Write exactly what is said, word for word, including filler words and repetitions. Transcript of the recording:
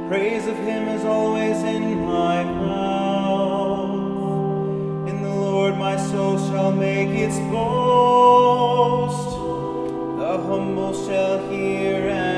Praise of him is always in my mouth. In the Lord my soul shall make its boast. The humble shall hear and